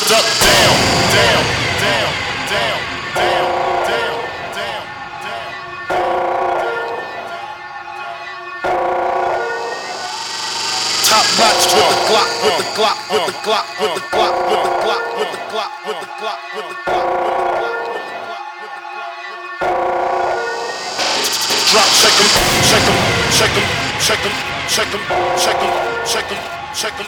up, down, down, down, down, down, down, down, down. Top notch with the Glock, with the Glock, with the Glock, with the Glock, with the Glock, with the Glock, with the Glock, with the Glock. Drop, shake 'em, shake 'em, shake 'em, shake 'em, shake 'em, shake 'em, shake 'em, shake 'em.